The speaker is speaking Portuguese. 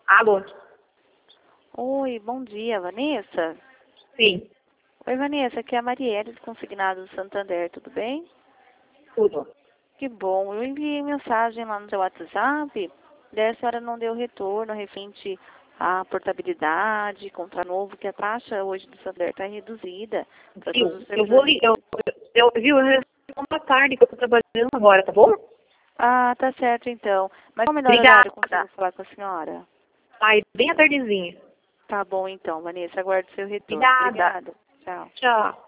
Alô? Oi, bom dia, Vanessa? Sim, Oi, Vanessa, aqui é a Marielle, do Consignado do Santander, tudo bem? tudo. Que bom, eu enviei mensagem lá no seu WhatsApp, daí a senhora não deu retorno referente à portabilidade, contra novo, que a taxa hoje do Santander está reduzida para todos os Eu vou servidores. viu, eu respondo à tarde que eu tô trabalhando agora, tá bom? Ah, tá certo então. Mas qual o melhor horário que eu Obrigada. consigo falar com a senhora? Ai, bem à tardezinha. Tá bom então, Vanessa, aguardo seu retorno. Obrigada. Obrigada. Tchau. Tchau.